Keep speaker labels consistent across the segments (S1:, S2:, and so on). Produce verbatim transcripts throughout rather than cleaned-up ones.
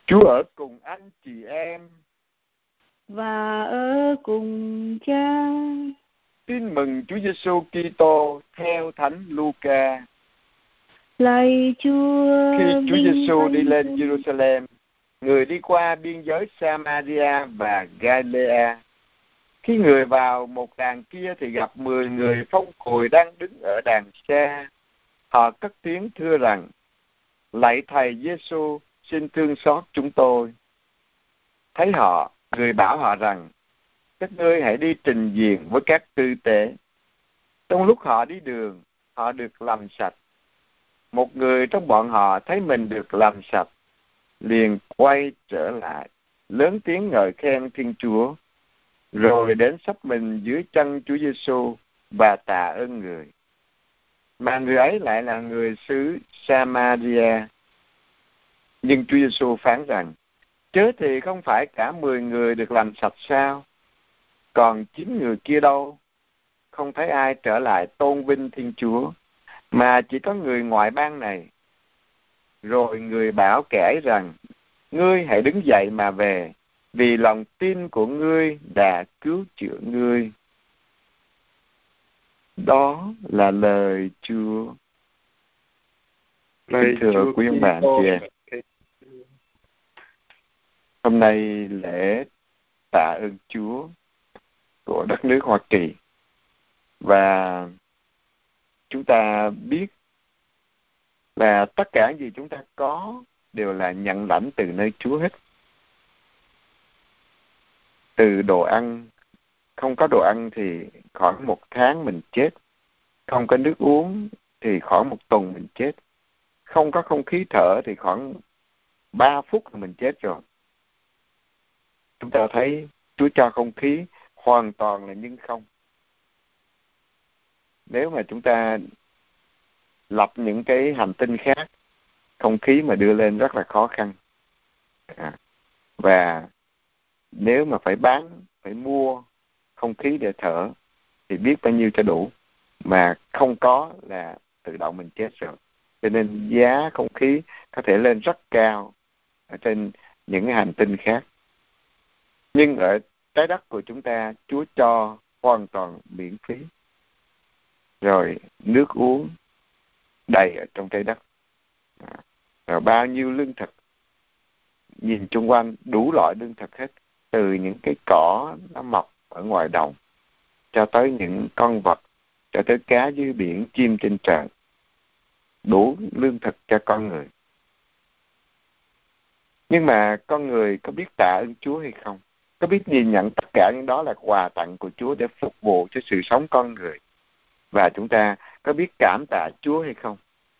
S1: Chúa ở cùng anh chị em
S2: và ở cùng Cha.
S1: Tin mừng Chúa Giêsu Kitô theo Thánh Luca.
S2: Lạy Chúa,
S1: Khi Chúa
S2: vinh
S1: Giêsu đi
S2: danh
S1: lên
S2: Chúa.
S1: Jerusalem, người đi qua biên giới Samaria và Galilea. Khi người vào một đàn kia thì gặp mười người phong cùi đang đứng ở đàn xa. Họ cất tiếng thưa rằng: Lạy Thầy Giêsu, xin thương xót chúng tôi. Thấy họ, người bảo họ rằng: Các ngươi hãy đi trình diện với các tư tế. Trong lúc họ đi đường, họ được làm sạch. Một người trong bọn họ thấy mình được làm sạch, liền quay trở lại, lớn tiếng ngợi khen Thiên Chúa, rồi đến sắp mình dưới chân Chúa Giêsu và tạ ơn người. Mà người ấy lại là người xứ Samaria. Nhưng Chúa Giêsu phán rằng: Chớ thì không phải cả mười người được làm sạch sao? Còn chín người kia đâu? Không thấy ai trở lại tôn vinh Thiên Chúa, mà chỉ có người ngoại bang này. Rồi người bảo kẻ ấy rằng: Ngươi hãy đứng dậy mà về, vì lòng tin của ngươi đã cứu chữa ngươi. Đó là lời Chúa. Lời thưa Chúa quý ông bạn chị em, hôm nay lễ tạ ơn Chúa của đất nước Hoa Kỳ, và chúng ta biết là tất cả gì chúng ta có đều là nhận lãnh từ nơi Chúa hết. Từ đồ ăn, không có đồ ăn thì khoảng một tháng mình chết. Không có nước uống thì khoảng một tuần mình chết. Không có không khí thở thì khoảng ba phút là mình chết rồi. Chúng ta thấy Chúa cho không khí hoàn toàn là nhưng không. Nếu mà chúng ta lập những cái hành tinh khác, không khí mà đưa lên rất là khó khăn. À, và nếu mà phải bán, phải mua không khí để thở thì biết bao nhiêu cho đủ, mà không có là tự động mình chết rồi. Cho nên giá không khí có thể lên rất cao ở trên những cái hành tinh khác. Nhưng ở trái đất của chúng ta, Chúa cho hoàn toàn miễn phí. Rồi nước uống đầy ở trong trái đất. Rồi bao nhiêu lương thực, nhìn chung quanh đủ loại lương thực hết, từ những cái cỏ nó mọc ở ngoài đồng cho tới những con vật, cho tới cá dưới biển, chim trên trời, đủ lương thực cho con người. Nhưng mà con người có biết tạ ơn Chúa hay không? Có biết nhìn nhận tất cả những đó là quà tặng của Chúa để phục vụ cho sự sống con người? Và chúng ta có biết cảm tạ Chúa hay không?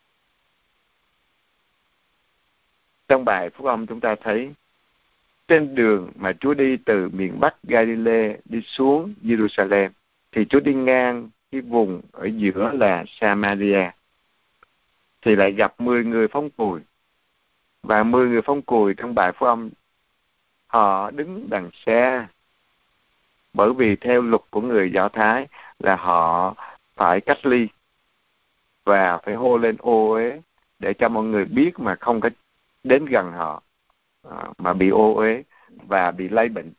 S1: Trong bài Phúc Âm chúng ta thấy trên đường mà Chúa đi từ miền Bắc Galilee đi xuống Jerusalem, thì Chúa đi ngang cái vùng ở giữa là Samaria, thì lại gặp mười người phong cùi. Và mười người phong cùi trong bài Phúc Âm, họ đứng đằng xa, bởi vì theo luật của người Do Thái là họ phải cách ly và phải hô lên ô uế để cho mọi người biết mà không có đến gần họ, mà bị ô uế và bị lây bệnh.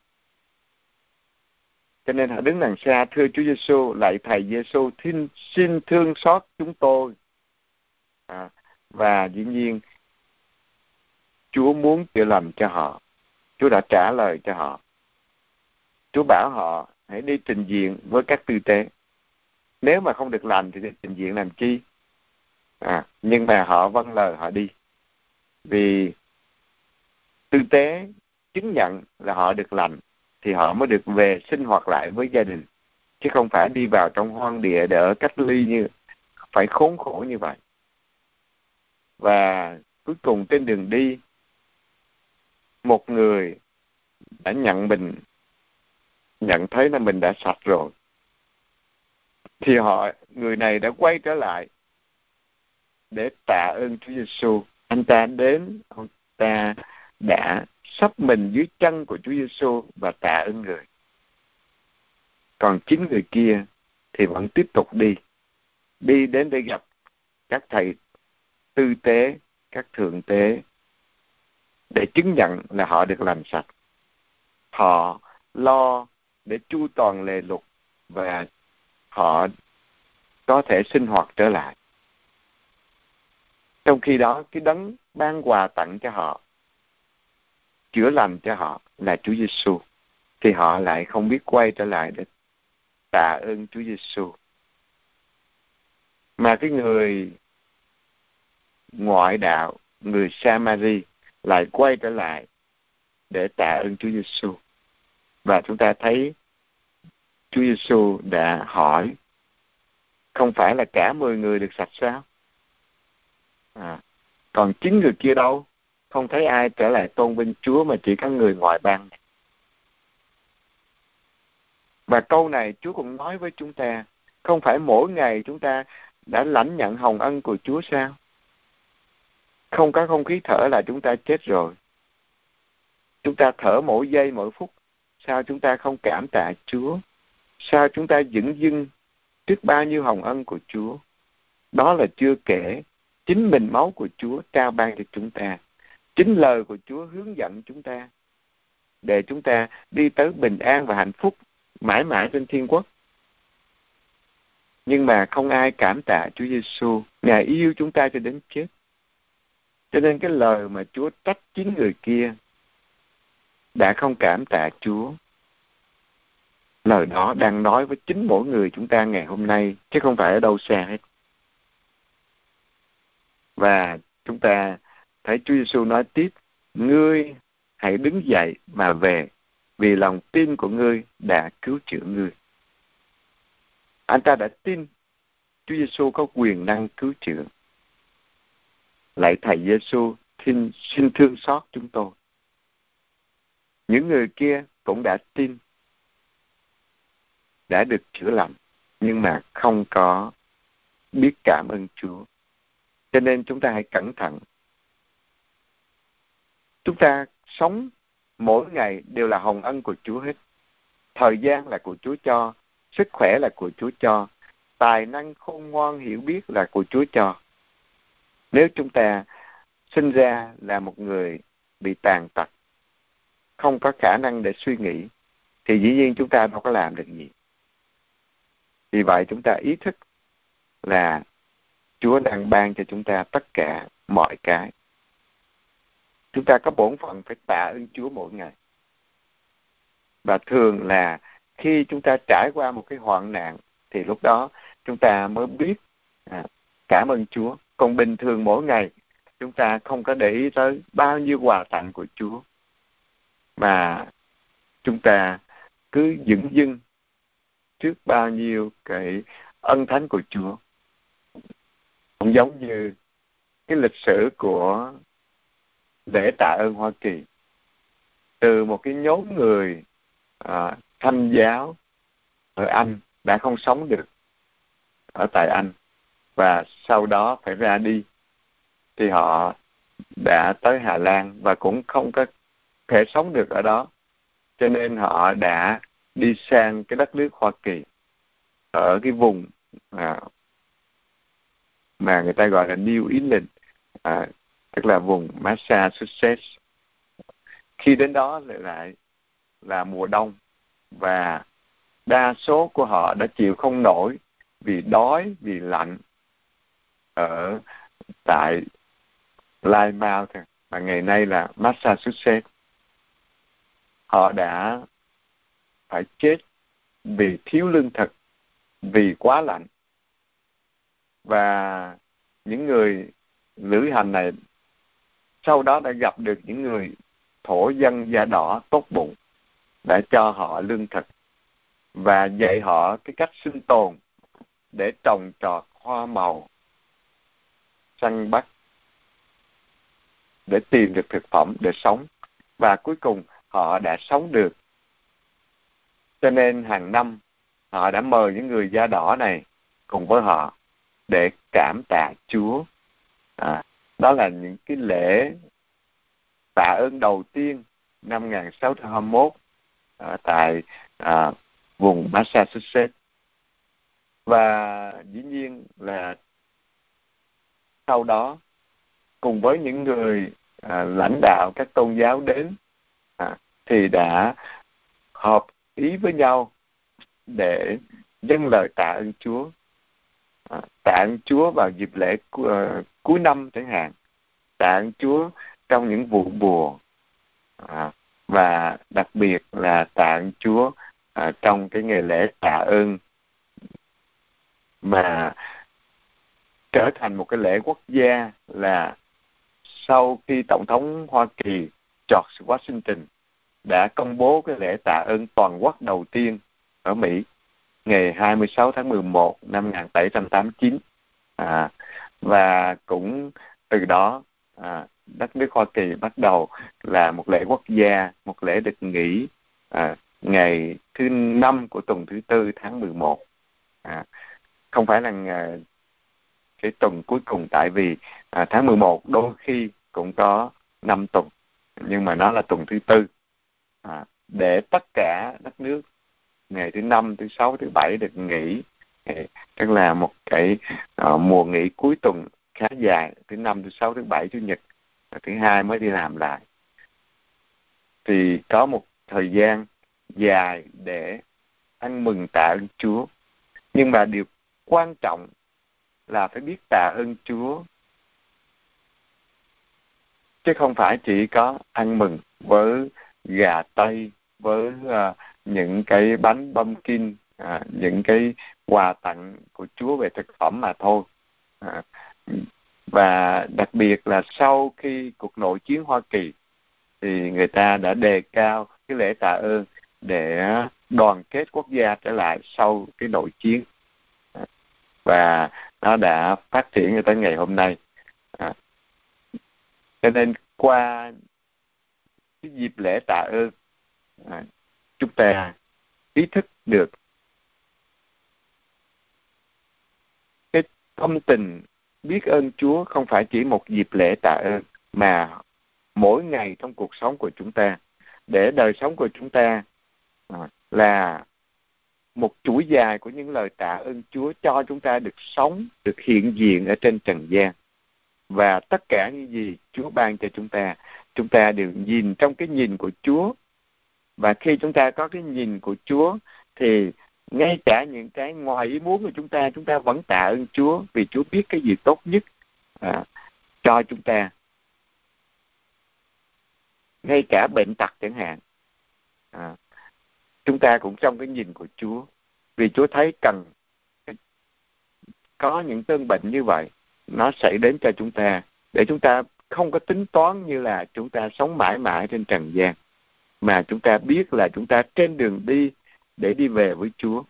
S1: Cho nên họ đứng đằng xa thưa Chúa Giêsu: Lạy Thầy Giêsu, xin, xin thương xót chúng tôi. À, và dĩ nhiên Chúa muốn chữa lành cho họ. Chúa đã trả lời cho họ. Chúa bảo họ hãy đi trình diện với các tư tế. Nếu mà không được lành thì trình diện làm chi? À, nhưng mà họ vâng lời, họ đi. Vì tư tế chứng nhận là họ được lành thì họ mới được về sinh hoạt lại với gia đình, chứ không phải đi vào trong hoang địa để ở cách ly, như phải khốn khổ như vậy. Và cuối cùng trên đường đi, một người đã nhận mình, nhận thấy là mình đã sạch rồi, thì họ người này đã quay trở lại để tạ ơn Chúa Giêsu. Anh ta đến, ông ta đã sắp mình dưới chân của Chúa Giêsu và tạ ơn người. Còn chín người kia thì vẫn tiếp tục đi, đi đến để gặp các thầy tư tế, các thượng tế, để chứng nhận là họ được làm sạch. Họ lo để chu toàn lề luật và họ có thể sinh hoạt trở lại. Trong khi đó, cái đấng ban quà tặng cho họ, chữa lành cho họ là Chúa Giêsu, thì họ lại không biết quay trở lại để tạ ơn Chúa Giêsu. Mà cái người ngoại đạo, người Sa-ma-ri lại quay trở lại để tạ ơn Chúa Giêsu. Và chúng ta thấy Chúa Giêsu đã hỏi, không phải là cả mười người được sạch sao? À, còn chín người kia đâu? Không thấy ai trở lại tôn vinh Chúa mà chỉ có người ngoại bang. Và câu này Chúa cũng nói với chúng ta, không phải mỗi ngày chúng ta đã lãnh nhận hồng ân của Chúa sao? Không có không khí thở là chúng ta chết rồi. Chúng ta thở mỗi giây mỗi phút, sao chúng ta không cảm tạ Chúa? Sao chúng ta dửng dưng trước bao nhiêu hồng ân của Chúa? Đó là chưa kể chính mình máu của Chúa trao ban cho chúng ta, chính lời của Chúa hướng dẫn chúng ta để chúng ta đi tới bình an và hạnh phúc mãi mãi trên thiên quốc. Nhưng mà không ai cảm tạ Chúa Giêsu, Ngài yêu chúng ta cho đến chết. Cho nên cái lời mà Chúa trách chín người kia đã không cảm tạ Chúa, lời đó đang nói với chính mỗi người chúng ta ngày hôm nay, chứ không phải ở đâu xa hết. Và chúng ta thấy Chúa Giêsu nói tiếp, ngươi hãy đứng dậy mà về, vì lòng tin của ngươi đã cứu chữa ngươi. Anh ta đã tin Chúa Giêsu có quyền năng cứu chữa. Lạy Thầy Giêsu, xin, xin thương xót chúng tôi. Những người kia cũng đã tin, đã được chữa lành, nhưng mà không có biết cảm ơn Chúa. Cho nên chúng ta hãy cẩn thận. Chúng ta sống mỗi ngày đều là hồng ân của Chúa hết. Thời gian là của Chúa cho, sức khỏe là của Chúa cho, tài năng khôn ngoan hiểu biết là của Chúa cho. Nếu chúng ta sinh ra là một người bị tàn tật, không có khả năng để suy nghĩ, thì dĩ nhiên chúng ta đâu có làm được gì. Vì vậy chúng ta ý thức là Chúa đang ban cho chúng ta tất cả mọi cái. Chúng ta có bổn phận phải tạ ơn Chúa mỗi ngày. Và thường là khi chúng ta trải qua một cái hoạn nạn, thì lúc đó chúng ta mới biết à, cảm ơn Chúa. Còn bình thường mỗi ngày chúng ta không có để ý tới bao nhiêu quà tặng của Chúa, mà chúng ta cứ dửng dưng trước bao nhiêu cái ân thánh của Chúa. Cũng giống như cái lịch sử của lễ tạ ơn Hoa Kỳ, từ một cái nhóm người à, Thanh giáo ở Anh đã không sống được ở tại Anh, và sau đó phải ra đi, thì họ đã tới Hà Lan và cũng không có thể sống được ở đó, cho nên họ đã đi sang cái đất nước Hoa Kỳ ở cái vùng à, mà người ta gọi là New England, à, tức là vùng Massachusetts. Khi đến đó lại lại là mùa đông, và đa số của họ đã chịu không nổi vì đói, vì lạnh ở tại Plymouth, mà ngày nay là Massachusetts. Họ đã phải chết vì thiếu lương thực, vì quá lạnh. Và những người lữ hành này sau đó đã gặp được những người thổ dân da đỏ tốt bụng, đã cho họ lương thực và dạy họ cái cách sinh tồn để trồng trọt hoa màu, săn bắt, để tìm được thực phẩm để sống. Và cuối cùng họ đã sống được. Cho nên hàng năm họ đã mời những người da đỏ này cùng với họ để cảm tạ Chúa. À, đó là những cái lễ tạ ơn đầu tiên năm một nghìn sáu trăm hai mươi mốt ở tại à, vùng Massachusetts. Và dĩ nhiên là sau đó cùng với những người à, lãnh đạo các tôn giáo đến, à, thì đã hợp ý với nhau để dâng lời tạ ơn Chúa, à, tạ ơn Chúa vào dịp lễ cu, uh, cuối năm chẳng hạn, tạ ơn Chúa trong những vụ buồn, à, và đặc biệt là tạ ơn Chúa à, trong cái ngày lễ tạ ơn mà trở thành một cái lễ quốc gia, là sau khi Tổng thống Hoa Kỳ George Washington đã công bố cái lễ tạ ơn toàn quốc đầu tiên ở Mỹ ngày hai mươi sáu tháng mười một năm một nghìn bảy trăm tám mươi chín, à, và cũng từ đó à, đất nước Hoa Kỳ bắt đầu là một lễ quốc gia, một lễ được nghỉ à, ngày thứ năm của tuần thứ tư tháng mười một, à, không phải là ngày, cái tuần cuối cùng, tại vì à, tháng mười một đôi khi cũng có năm tuần, nhưng mà nó là tuần thứ tư, à, để tất cả đất nước ngày thứ năm, thứ sáu, thứ bảy được nghỉ, tức là một cái uh, mùa nghỉ cuối tuần khá dài, thứ năm, thứ sáu, thứ bảy, chủ nhật, thứ hai mới đi làm lại, thì có một thời gian dài để ăn mừng tạ ơn Chúa. Nhưng mà điều quan trọng là phải biết tạ ơn Chúa, chứ không phải chỉ có ăn mừng với gà tây, với uh, những cái bánh pumpkin, à, những cái quà tặng của Chúa về thực phẩm mà thôi. À, và đặc biệt là sau khi cuộc nội chiến Hoa Kỳ thì người ta đã đề cao cái lễ tạ ơn để đoàn kết quốc gia trở lại sau cái nội chiến, và nó đã phát triển tới ngày hôm nay. À, cho nên qua cái dịp lễ tạ ơn, à, chúng ta ý thức được cái tâm tình biết ơn Chúa không phải chỉ một dịp lễ tạ ơn, mà mỗi ngày trong cuộc sống của chúng ta, để đời sống của chúng ta à, là một chuỗi dài của những lời tạ ơn Chúa cho chúng ta được sống, được hiện diện ở trên trần gian. Và tất cả những gì Chúa ban cho chúng ta, chúng ta đều nhìn trong cái nhìn của Chúa. Và khi chúng ta có cái nhìn của Chúa thì ngay cả những cái ngoài ý muốn của chúng ta, chúng ta vẫn tạ ơn Chúa, vì Chúa biết cái gì tốt nhất à, cho chúng ta. Ngay cả bệnh tật chẳng hạn, à, chúng ta cũng trong cái nhìn của Chúa, vì Chúa thấy cần có những cơn bệnh như vậy nó xảy đến cho chúng ta, để chúng ta không có tính toán như là chúng ta sống mãi mãi trên trần gian, mà chúng ta biết là chúng ta trên đường đi để đi về với Chúa.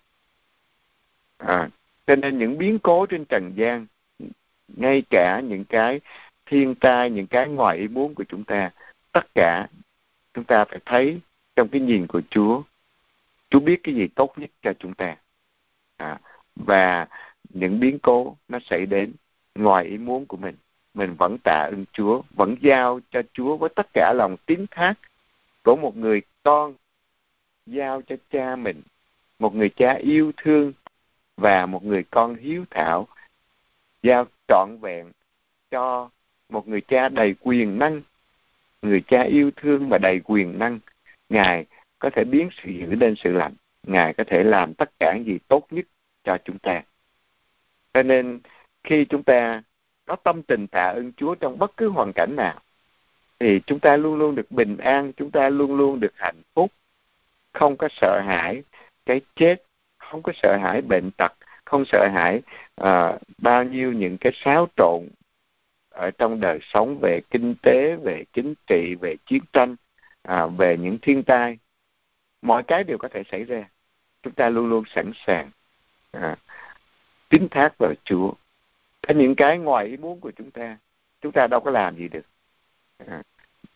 S1: À, cho nên những biến cố trên trần gian, ngay cả những cái thiên tai, những cái ngoài ý muốn của chúng ta, tất cả chúng ta phải thấy trong cái nhìn của Chúa. Chúa biết cái gì tốt nhất cho chúng ta. À, và những biến cố nó xảy đến ngoài ý muốn của mình, mình vẫn tạ ơn Chúa, vẫn giao cho Chúa với tất cả lòng tín thác của một người con giao cho cha mình, một người cha yêu thương và một người con hiếu thảo, giao trọn vẹn cho một người cha đầy quyền năng. Người cha yêu thương và đầy quyền năng, Ngài có thể biến sự dữ lên sự lành, Ngài có thể làm tất cả những gì tốt nhất cho chúng ta. Cho nên khi chúng ta có tâm tình tạ ơn Chúa trong bất cứ hoàn cảnh nào, thì chúng ta luôn luôn được bình an, chúng ta luôn luôn được hạnh phúc, không có sợ hãi cái chết, không có sợ hãi bệnh tật, không sợ hãi à, bao nhiêu những cái xáo trộn ở trong đời sống về kinh tế, về chính trị, về chiến tranh, à, về những thiên tai. Mọi cái đều có thể xảy ra. Chúng ta luôn luôn sẵn sàng à, tín thác vào Chúa. Có những cái ngoài ý muốn của chúng ta, chúng ta đâu có làm gì được. À,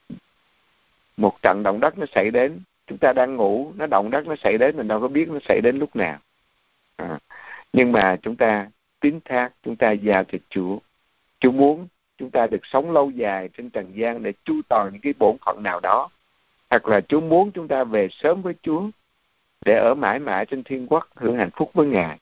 S1: một trận động đất nó xảy đến, chúng ta đang ngủ, nó động đất nó xảy đến, mình đâu có biết nó xảy đến lúc nào. À, nhưng mà chúng ta tín thác, chúng ta giao cho Chúa. Chúa muốn chúng ta được sống lâu dài trên trần gian để chu toàn những cái bổn phận nào đó, hoặc là Chúa muốn chúng ta về sớm với Chúa để ở mãi mãi trên thiên quốc hưởng hạnh phúc với Ngài.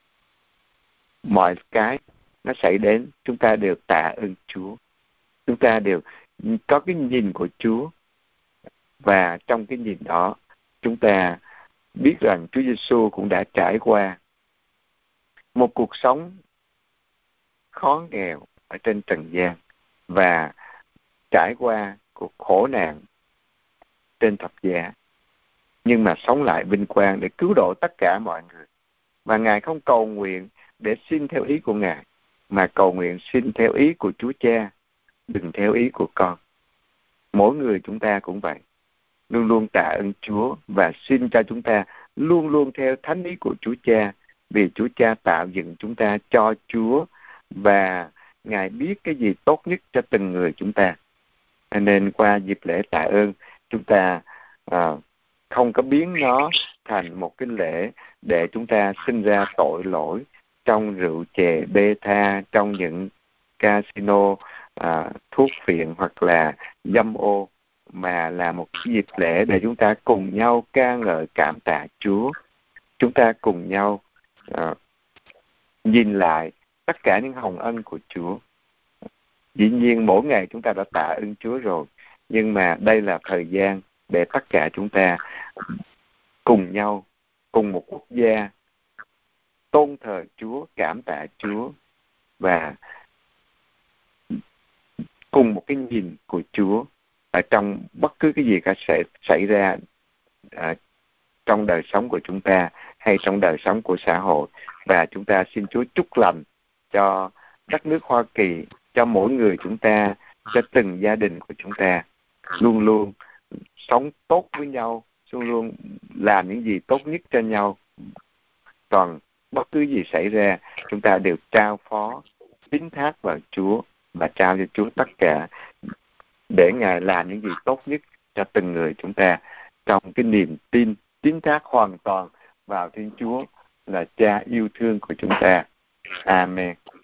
S1: Mọi cái nó xảy đến, chúng ta đều tạ ơn Chúa, chúng ta đều có cái nhìn của Chúa. Và trong cái nhìn đó, chúng ta biết rằng Chúa Giêsu cũng đã trải qua một cuộc sống khó nghèo ở trên trần gian và trải qua cuộc khổ nạn trên thập giá, nhưng mà sống lại vinh quang để cứu độ tất cả mọi người. Và Ngài không cầu nguyện để xin theo ý của Ngài, mà cầu nguyện xin theo ý của Chúa Cha, đừng theo ý của con. Mỗi người chúng ta cũng vậy, luôn luôn tạ ơn Chúa và xin cho chúng ta luôn luôn theo thánh ý của Chúa Cha, vì Chúa Cha tạo dựng chúng ta cho Chúa và Ngài biết cái gì tốt nhất cho từng người chúng ta. Nên qua dịp lễ tạ ơn, chúng ta à, không có biến nó thành một cái lễ để chúng ta sinh ra tội lỗi trong rượu chè bê tha, trong những casino, à, thuốc phiện hoặc là dâm ô, mà là một dịp lễ để chúng ta cùng nhau ca ngợi cảm tạ Chúa. Chúng ta cùng nhau à, nhìn lại tất cả những hồng ân của Chúa. Dĩ nhiên mỗi ngày chúng ta đã tạ ơn Chúa rồi, nhưng mà đây là thời gian để tất cả chúng ta cùng nhau, cùng một quốc gia, tôn thờ Chúa, cảm tạ Chúa và cùng một cái nhìn của Chúa ở trong bất cứ cái gì cả sẽ xảy ra à, trong đời sống của chúng ta hay trong đời sống của xã hội. Và chúng ta xin Chúa chúc lành cho đất nước Hoa Kỳ, cho mỗi người chúng ta, cho từng gia đình của chúng ta, luôn luôn sống tốt với nhau, luôn luôn làm những gì tốt nhất cho nhau. Còn bất cứ gì xảy ra, chúng ta đều trao phó, tín thác vào Chúa và trao cho Chúa tất cả, để Ngài làm những gì tốt nhất cho từng người chúng ta, trong cái niềm tin, tín thác hoàn toàn vào Thiên Chúa là Cha yêu thương của chúng ta. Amen.